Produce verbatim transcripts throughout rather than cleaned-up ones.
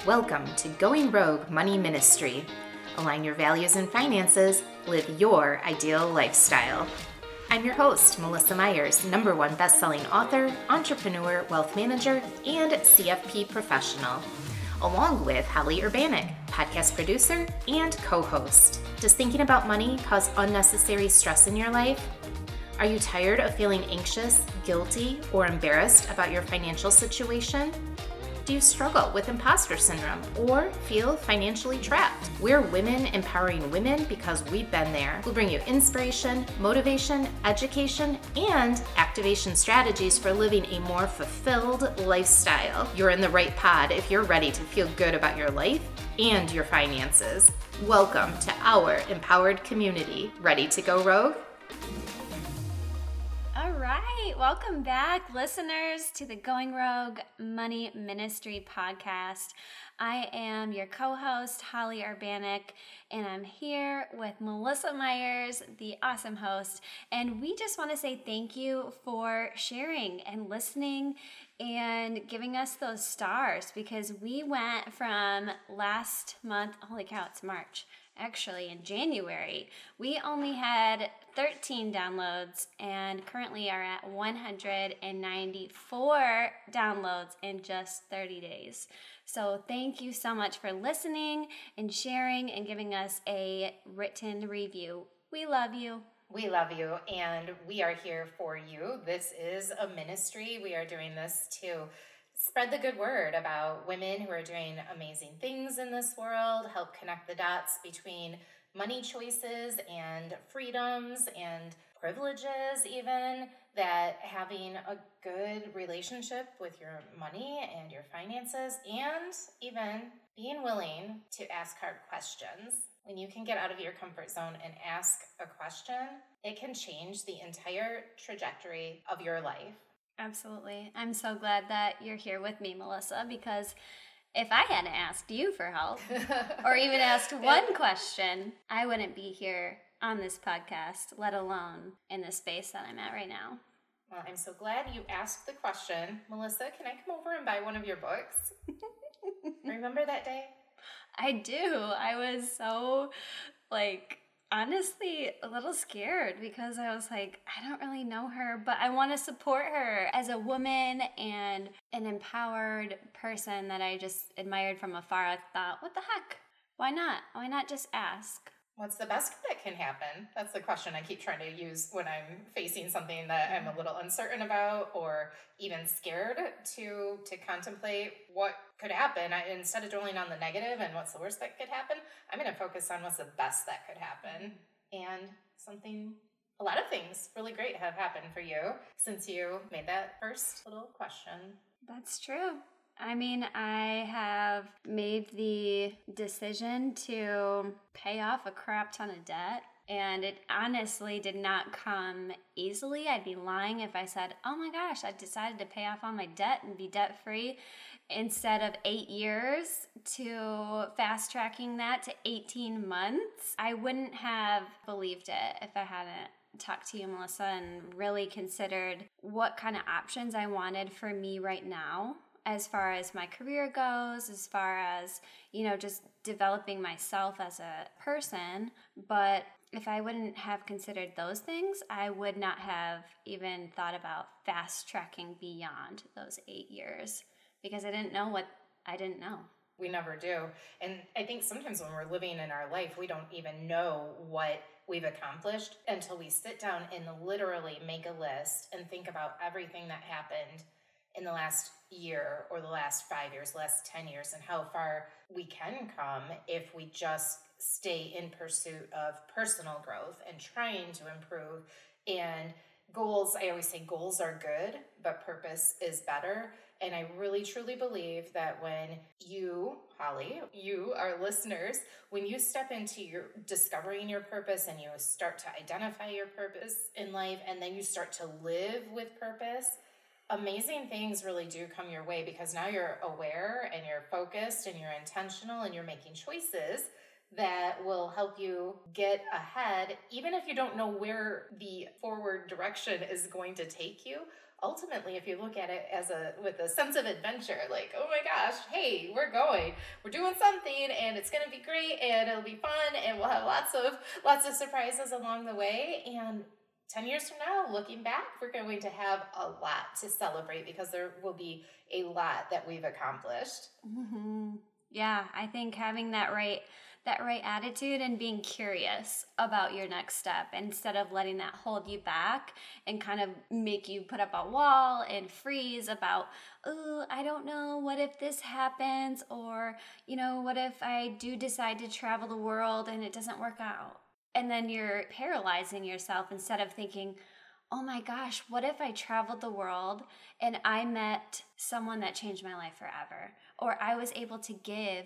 Welcome to Going Rogue Money Ministry. Align your values and finances, live your ideal lifestyle. I'm your host, Melissa Myers, number one best-selling author, entrepreneur, wealth manager, and C F P professional, along with Holly Urbanek, podcast producer and co-host. Does thinking about money cause unnecessary stress in your life? Are you tired of feeling anxious, guilty, or embarrassed about your financial situation? Do you struggle with imposter syndrome or feel financially trapped? We're women empowering women because we've been there. We'll bring you inspiration, motivation, education, and activation strategies for living a more fulfilled lifestyle. You're in the right pod if you're ready to feel good about your life and your finances. Welcome to our empowered community. Ready to go rogue? All right, welcome back, listeners, to the Going Rogue Money Ministry podcast. I am your co-host, Holly Urbanek, and I'm here with Melissa Myers, the awesome host, and we just want to say thank you for sharing and listening and giving us those stars, because we went from last month, holy cow, it's March, actually in January, we only had thirteen downloads and currently are at one hundred ninety-four downloads in just thirty days. So thank you so much for listening and sharing and giving us a written review. We love you. We love you, and we are here for you. This is a ministry. We are doing this to spread the good word about women who are doing amazing things in this world, help connect the dots between money choices and freedoms and privileges, even, that having a good relationship with your money and your finances, and even being willing to ask hard questions. When you can get out of your comfort zone and ask a question, it can change the entire trajectory of your life. Absolutely. I'm so glad that you're here with me, Melissa, because if I hadn't asked you for help or even asked one question, I wouldn't be here on this podcast, let alone in the space that I'm at right now. Well, I'm so glad you asked the question. Melissa, can I come over and buy one of your books? Remember that day? I do. I was so, like, honestly a little scared because I was like, I don't really know her, but I want to support her as a woman and an empowered person that I just admired from afar. I thought, what the heck? Why not? Why not just ask? What's the best that can happen? That's the question I keep trying to use when I'm facing something that I'm a little uncertain about or even scared to to contemplate what could happen. I, instead of dwelling on the negative and what's the worst that could happen, I'm going to focus on what's the best that could happen. And something, a lot of things really great have happened for you since you made that first little question. That's true. I mean, I have made the decision to pay off a crap ton of debt, and it honestly did not come easily. I'd be lying if I said, oh my gosh, I decided to pay off all my debt and be debt-free instead of eight years to fast-tracking that to eighteen months. I wouldn't have believed it if I hadn't talked to you, Melissa, and really considered what kind of options I wanted for me right now, as far as my career goes, as far as, you know, just developing myself as a person. But if I wouldn't have considered those things, I would not have even thought about fast tracking beyond those eight years because I didn't know what I didn't know. We never do. And I think sometimes when we're living in our life, we don't even know what we've accomplished until we sit down and literally make a list and think about everything that happened in the last year or the last five years, the last ten years, and how far we can come if we just stay in pursuit of personal growth and trying to improve. And goals, I always say goals are good, but purpose is better. And I really truly believe that when you, Holly, you, our listeners, when you step into your discovering your purpose and you start to identify your purpose in life, and then you start to live with purpose, amazing things really do come your way because now you're aware and you're focused and you're intentional and you're making choices that will help you get ahead, even if you don't know where the forward direction is going to take you. Ultimately, if you look at it as a with a sense of adventure, like, oh my gosh, hey, we're going, we're doing something, and it's gonna be great, and it'll be fun, and we'll have lots of lots of surprises along the way. And ten years from now, looking back, we're going to have a lot to celebrate because there will be a lot that we've accomplished. Mm-hmm. Yeah, I think having that right that right attitude and being curious about your next step instead of letting that hold you back and kind of make you put up a wall and freeze about, oh, I don't know, what if this happens? Or, you know, what if I do decide to travel the world and it doesn't work out? And then you're paralyzing yourself instead of thinking, oh my gosh, what if I traveled the world and I met someone that changed my life forever? Or I was able to give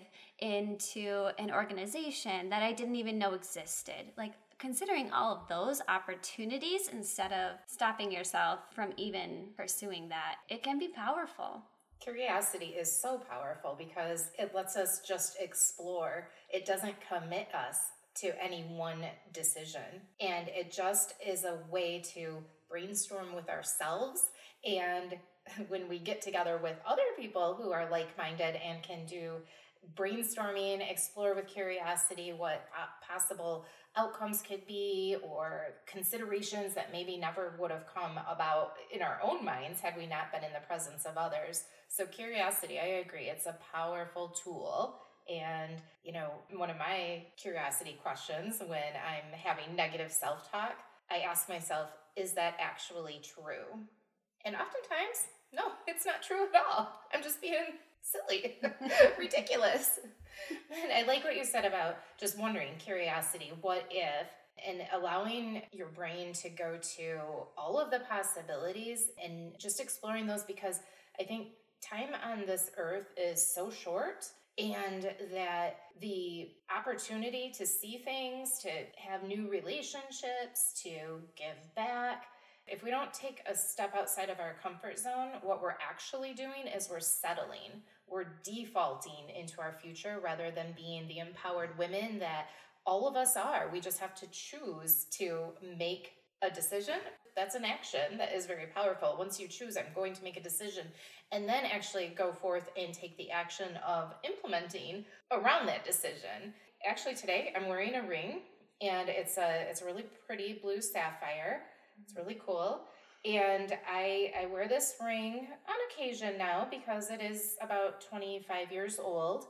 into an organization that I didn't even know existed. Like, considering all of those opportunities instead of stopping yourself from even pursuing that, it can be powerful. Curiosity is so powerful because it lets us just explore. It doesn't commit us to any one decision. And it just is a way to brainstorm with ourselves. And when we get together with other people who are like-minded and can do brainstorming, explore with curiosity what possible outcomes could be or considerations that maybe never would have come about in our own minds had we not been in the presence of others. So curiosity, I agree, it's a powerful tool. And, you know, one of my curiosity questions when I'm having negative self-talk, I ask myself, is that actually true? And oftentimes, no, it's not true at all. I'm just being silly, ridiculous. And I like what you said about just wondering, curiosity, what if, and allowing your brain to go to all of the possibilities and just exploring those, because I think time on this earth is so short. And that the opportunity to see things, to have new relationships, to give back, if we don't take a step outside of our comfort zone, what we're actually doing is we're settling. We're defaulting into our future rather than being the empowered women that all of us are. We just have to choose to make a decision. That's an action that is very powerful. Once you choose, I'm going to make a decision, and then actually go forth and take the action of implementing around that decision. Actually, today I'm wearing a ring, and it's a it's a really pretty blue sapphire. It's really cool. And I I wear this ring on occasion now because it is about twenty-five years old.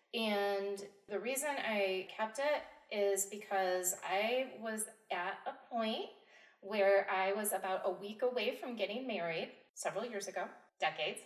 And the reason I kept it is because I was at a point where I was about a week away from getting married several years ago, decades.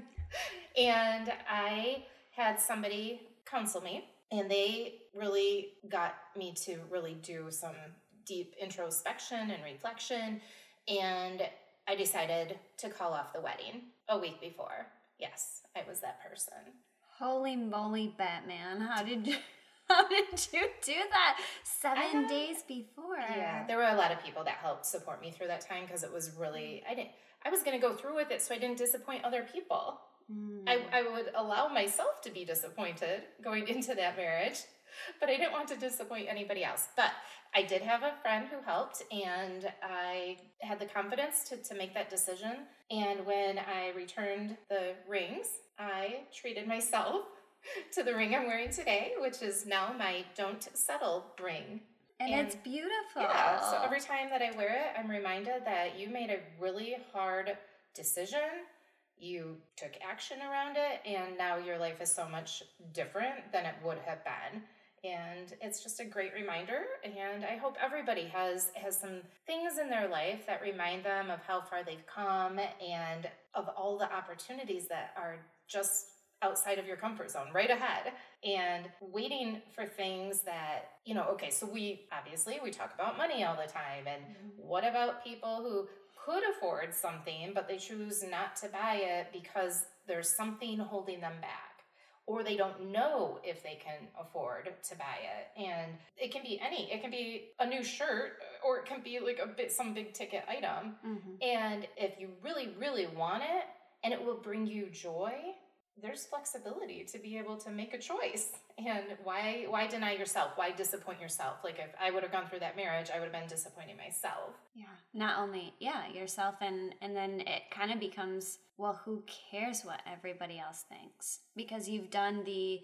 And I had somebody counsel me, and they really got me to really do some deep introspection and reflection. And I decided to call off the wedding a week before. Yes, I was that person. Holy moly, Batman. How did you... How did you do that seven I, days before? Yeah, there were a lot of people that helped support me through that time because it was really, I didn't, I was going to go through with it so I didn't disappoint other people. Mm. I, I would allow myself to be disappointed going into that marriage, but I didn't want to disappoint anybody else. But I did have a friend who helped, and I had the confidence to, to make that decision. And when I returned the rings, I treated myself to the ring I'm wearing today, which is now my Don't Settle ring. And, and it's beautiful. Yeah, so every time that I wear it, I'm reminded that you made a really hard decision. You took action around it, and now your life is so much different than it would have been. And it's just a great reminder, and I hope everybody has has some things in their life that remind them of how far they've come and of all the opportunities that are just outside of your comfort zone, right ahead, and waiting for things that, you know, okay, so we, obviously, we talk about money all the time, and mm-hmm. what about people who could afford something, but they choose not to buy it because there's something holding them back, or they don't know if they can afford to buy it, and it can be any, it can be a new shirt, or it can be like a bit, some big ticket item, mm-hmm. and if you really, really want it, and it will bring you joy, there's flexibility to be able to make a choice. And why why deny yourself? Why disappoint yourself? Like if I would have gone through that marriage, I would have been disappointing myself. Yeah. Not only, yeah, yourself, and and then it kind of becomes, well, who cares what everybody else thinks? Because you've done the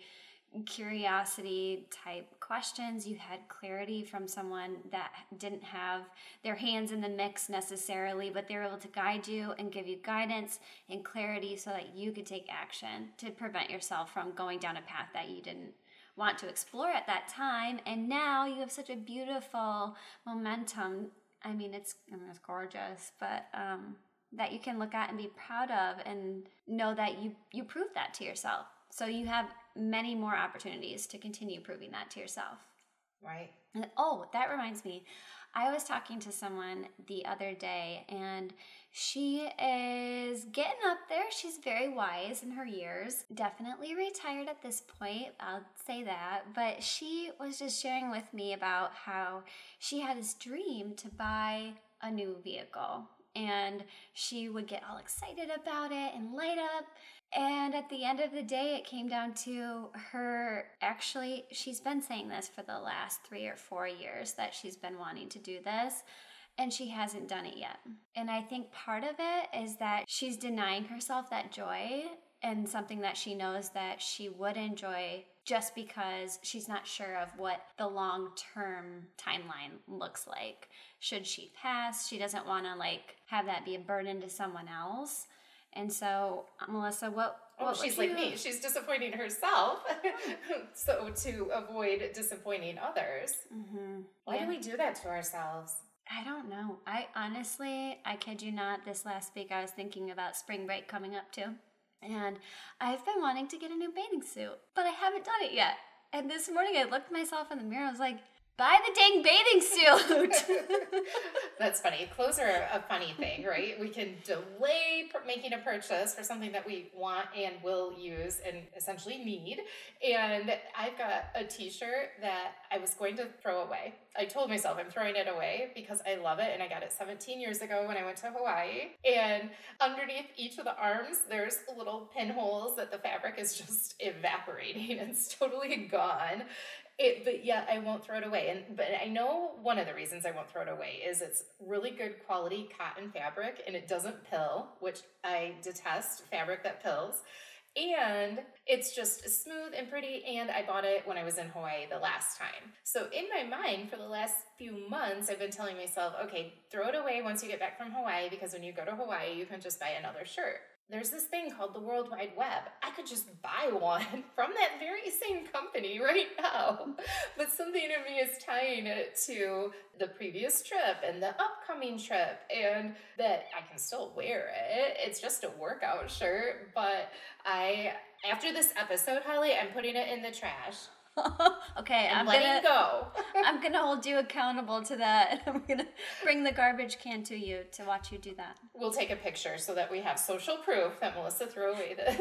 curiosity type questions, you had clarity from someone that didn't have their hands in the mix necessarily, but they were able to guide you and give you guidance and clarity so that you could take action to prevent yourself from going down a path that you didn't want to explore at that time. And now you have such a beautiful momentum. I mean, it's, I mean, it's gorgeous, but um, that you can look at and be proud of and know that you, you proved that to yourself. So you have many more opportunities to continue proving that to yourself. Right. And, oh, that reminds me. I was talking to someone the other day, and she is getting up there. She's very wise in her years. Definitely retired at this point, I'll say that. But she was just sharing with me about how she had this dream to buy a new vehicle. And she would get all excited about it and light up. And at the end of the day, it came down to her, actually, she's been saying this for the last three or four years that she's been wanting to do this, and she hasn't done it yet. And I think part of it is that she's denying herself that joy and something that she knows that she would enjoy just because she's not sure of what the long-term timeline looks like. Should she pass? She doesn't want to like have that be a burden to someone else. And so, Melissa, what, oh, what she's would like you... me. She's disappointing herself. So to avoid disappointing others. Mm-hmm. Why yeah. do we do that to ourselves? I don't know. I honestly, I kid you not, this last week I was thinking about spring break coming up too. And I've been wanting to get a new bathing suit, but I haven't done it yet. And this morning I looked myself in the mirror, I was like, buy the dang bathing suit. That's funny. Clothes are a funny thing, right? We can delay making a purchase for something that we want and will use and essentially need. And I've got a t-shirt that I was going to throw away. I told myself I'm throwing it away because I love it, and I got it seventeen years ago when I went to Hawaii. And underneath each of the arms, there's little pinholes that the fabric is just evaporating. It's totally gone. It, but yeah, I won't throw it away. And but I know one of the reasons I won't throw it away is it's really good quality cotton fabric and it doesn't pill, which I detest fabric that pills. And it's just smooth and pretty, and I bought it when I was in Hawaii the last time. So in my mind, for the last few months, I've been telling myself, okay, throw it away once you get back from Hawaii, because when you go to Hawaii, you can just buy another shirt. There's this thing called the World Wide Web. I could just buy one from that very same company right now. But something in me is tying it to the previous trip and the upcoming trip, and that I can still wear it. It's just a workout shirt, but I, after this episode, Holly, I'm putting it in the trash. Okay, I'm I'm letting gonna go. I'm gonna hold you accountable to that. I'm gonna bring the garbage can to you to watch you do that. We'll take a picture so that we have social proof that Melissa threw away this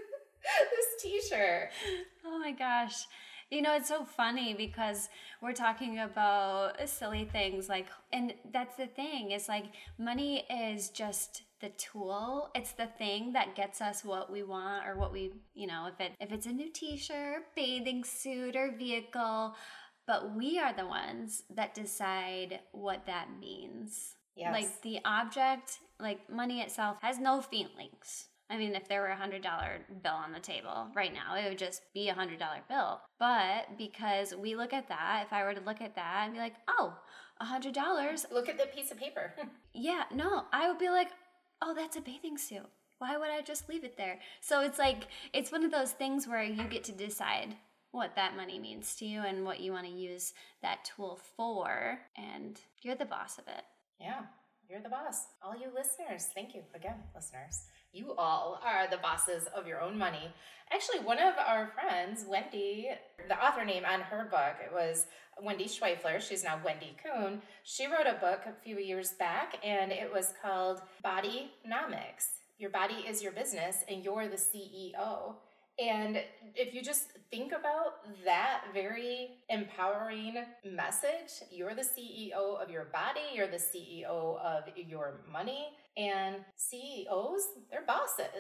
this t-shirt. Oh my gosh. You know, it's so funny because we're talking about silly things like, and that's the thing, is like money is just the tool. It's the thing that gets us what we want, or what we, you know, if it if it's a new t-shirt, bathing suit, or vehicle, but we are the ones that decide what that means. Yes. Like the object, like money itself has no feelings. I mean, if there were a one hundred dollar bill on the table right now, it would just be a one hundred dollar bill. But because we look at that, if I were to look at that and be like, oh, one hundred dollars. Look at the piece of paper. Yeah, no, I would be like, oh, that's a bathing suit. Why would I just leave it there? So it's like, it's one of those things where you get to decide what that money means to you and what you want to use that tool for. And you're the boss of it. Yeah, you're the boss. All you listeners, thank you again, listeners. You all are the bosses of your own money. Actually, one of our friends, Wendy, the author name on her book, it was Wendy Schweifler. She's now Wendy Kuhn. She wrote a book a few years back, and it was called Bodynomics. Your body is your business, and you're the C E O. And if you just think about that very empowering message, you're the C E O of your body, you're the C E O of your money, and C E Os, they're bosses.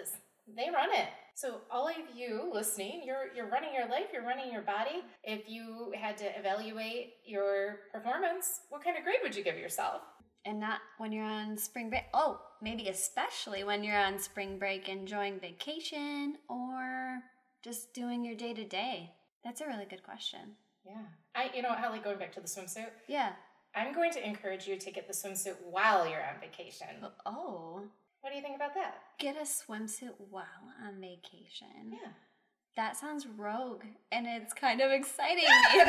they run it. So all of you listening, you're you're running your life, you're running your body. If you had to evaluate your performance, what kind of grade would you give yourself? And not when you're on spring break. Oh, maybe especially when you're on spring break enjoying vacation or just doing your day-to-day. That's a really good question. Yeah. I, you know what, Holly, going back to the swimsuit. Yeah. I'm going to encourage you to get the swimsuit while you're on vacation. Oh. What do you think about that? Get a swimsuit while on vacation. Yeah. That sounds rogue, and it's kind of exciting.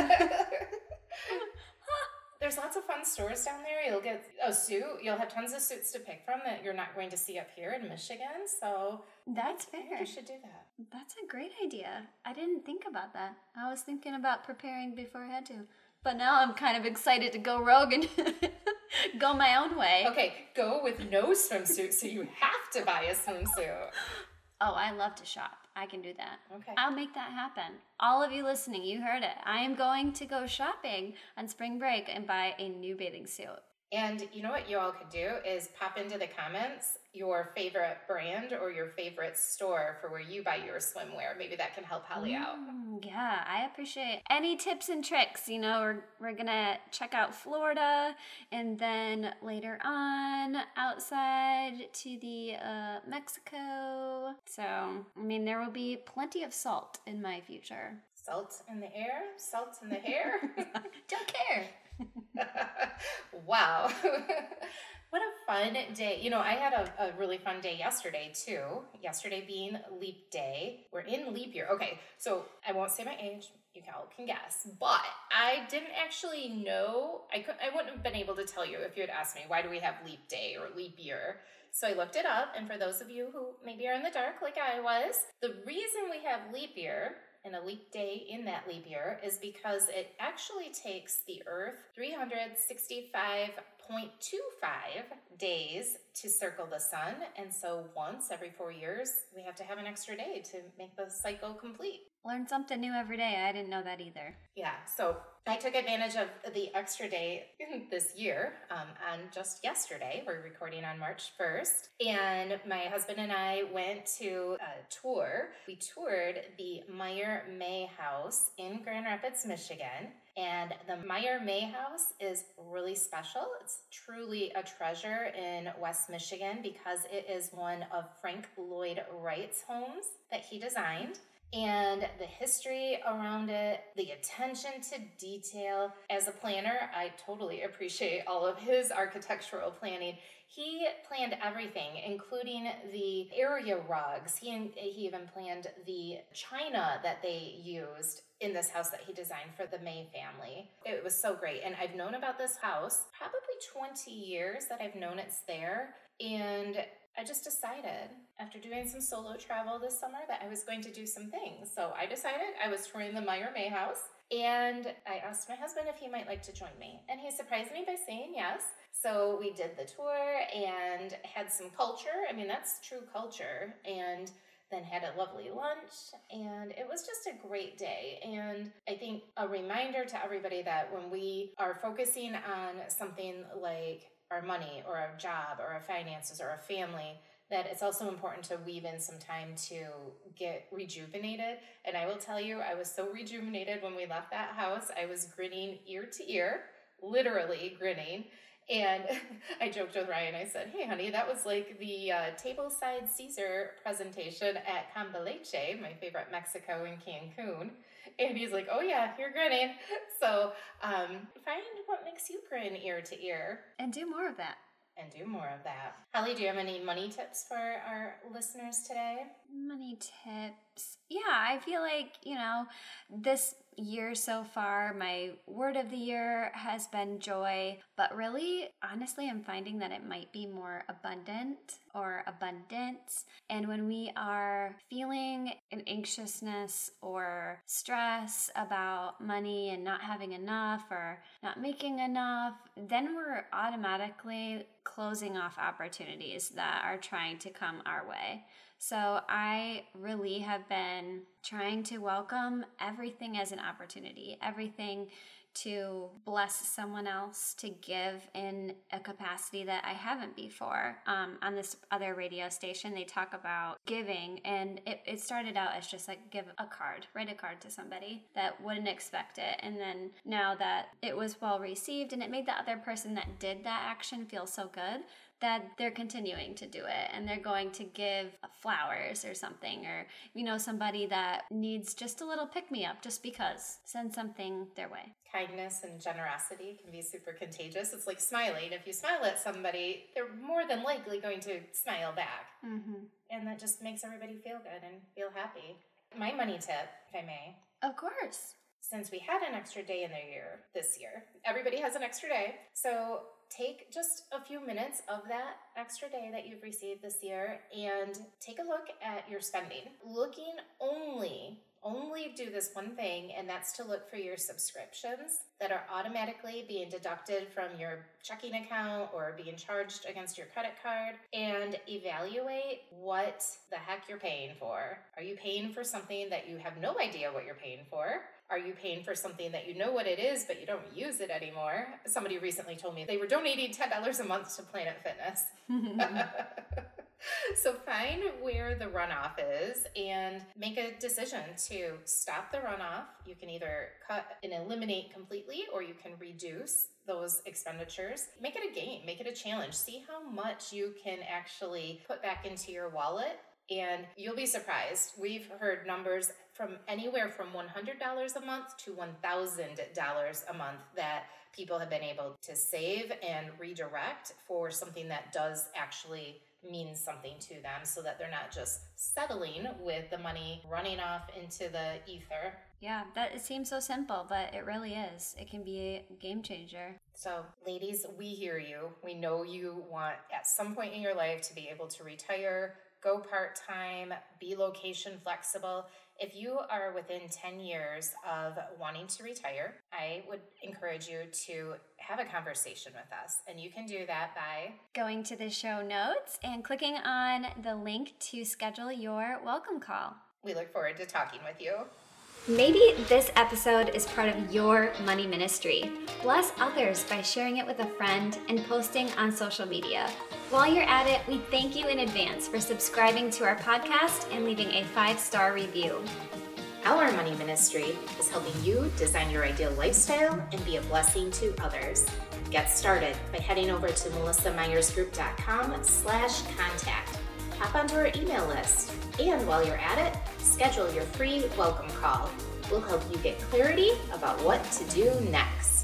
There's lots of fun stores down there. You'll get a suit. You'll have tons of suits to pick from that you're not going to see up here in Michigan. So that's I fair. think you should do that. That's a great idea. I didn't think about that. I was thinking about preparing before I had to. But now I'm kind of excited to go rogue and go my own way. Okay, go with no swimsuit so you have to buy a swimsuit. Oh, I love to shop. I can do that. Okay. I'll make that happen. All of you listening, you heard it. I am going to go shopping on spring break and buy a new bathing suit. And you know what you all could do is pop into the comments your favorite brand or your favorite store for where you buy your swimwear. Maybe that can help Holly mm, out. Yeah, I appreciate any tips and tricks. You know, we're, we're going to check out Florida and then later on outside to the uh, Mexico. So, I mean, there will be plenty of salt in my future. Salt in the air, salt in the hair. Don't care. Wow. What a fun day. You know, I had a, a really fun day yesterday, too. Yesterday being leap day. We're in leap year. Okay, so I won't say my age. You all can guess. But I didn't actually know. I, could, I wouldn't have been able to tell you if you had asked me, why do we have leap day or leap year? So I looked it up. And for those of you who maybe are in the dark like I was, the reason we have leap year and a leap day in that leap year is because it actually takes the Earth three hundred sixty-five point two five days to circle the sun. And so once every four years, we have to have an extra day to make the cycle complete. Learn something new every day. I didn't know that either. Yeah, so I took advantage of the extra day this year um, on just yesterday. We're recording on March first. And my husband and I went to a tour. We toured the Meyer May House in Grand Rapids, Michigan. And the Meyer May House is really special. It's truly a treasure in West Michigan because it is one of Frank Lloyd Wright's homes that he designed. And the history around it, the attention to detail. As a planner, I totally appreciate all of his architectural planning. He planned everything, including the area rugs. He, he even planned the china that they used in this house that he designed for the May family. It was so great. And I've known about this house probably twenty years that I've known it's there. And I just decided after doing some solo travel this summer that I was going to do some things. So I decided I was touring the Meyer May House, and I asked my husband if he might like to join me. And he surprised me by saying yes. So we did the tour and had some culture. I mean, that's true culture. And then had a lovely lunch, and it was just a great day. And I think a reminder to everybody that when we are focusing on something like our money or our job or our finances or our family, that it's also important to weave in some time to get rejuvenated. And I will tell you, I was so rejuvenated when we left that house. I was grinning ear to ear, literally grinning. And I joked with Ryan, I said, hey, honey, that was like the uh, tableside Caesar presentation at Campeche, my favorite Mexico in Cancun. And he's like, oh, yeah, you're grinning. So um, find what makes you grin ear to ear. And do more of that. And do more of that. Holly, do you have any money tips for our listeners today? Money tips. Yeah, I feel like, you know, this year so far, my word of the year has been joy. But really, honestly, I'm finding that it might be more abundant or abundance. And when we are feeling an anxiousness or stress about money and not having enough or not making enough, then we're automatically closing off opportunities that are trying to come our way. So I really have been trying to welcome everything as an opportunity, everything to bless someone else, to give in a capacity that I haven't before. Um, on this other radio station, they talk about giving, and it, it started out as just like give a card, write a card to somebody that wouldn't expect it. And then now that it was well received and it made the other person that did that action feel so good, that they're continuing to do it, and they're going to give flowers or something, or you know, somebody that needs just a little pick-me-up just because, send something their way. Kindness and generosity can be super contagious. It's like smiling. If you smile at somebody, they're more than likely going to smile back. Mm-hmm. And that just makes everybody feel good and feel happy. My money tip, if I may. Of course. Since we had an extra day in their year this year, everybody has an extra day. So take just a few minutes of that extra day that you've received this year and take a look at your spending. Looking only, only do this one thing, and that's to look for your subscriptions that are automatically being deducted from your checking account or being charged against your credit card, and evaluate what the heck you're paying for. Are you paying for something that you have no idea what you're paying for? Are you paying for something that you know what it is, but you don't use it anymore? Somebody recently told me they were donating ten dollars a month to Planet Fitness. So find where the runoff is and make a decision to stop the runoff. You can either cut and eliminate completely, or you can reduce those expenditures. Make it a game, make it a challenge. See how much you can actually put back into your wallet, and you'll be surprised. We've heard numbers from anywhere from one hundred dollars a month to one thousand dollars a month that people have been able to save and redirect for something that does actually mean something to them, so that they're not just settling with the money running off into the ether. Yeah, that it seems so simple, but it really is. It can be a game changer. So, ladies, we hear you. We know you want at some point in your life to be able to retire, go part-time, be location flexible. If you are within ten years of wanting to retire, I would encourage you to have a conversation with us. And you can do that by going to the show notes and clicking on the link to schedule your welcome call. We look forward to talking with you. Maybe this episode is part of your money ministry. Bless others by sharing it with a friend and posting on social media. While you're at it, we thank you in advance for subscribing to our podcast and leaving a five-star review. Our money ministry is helping you design your ideal lifestyle and be a blessing to others. Get started by heading over to melissa myers group dot com slash contact. Hop onto our email list. And while you're at it, schedule your free welcome call. We'll help you get clarity about what to do next.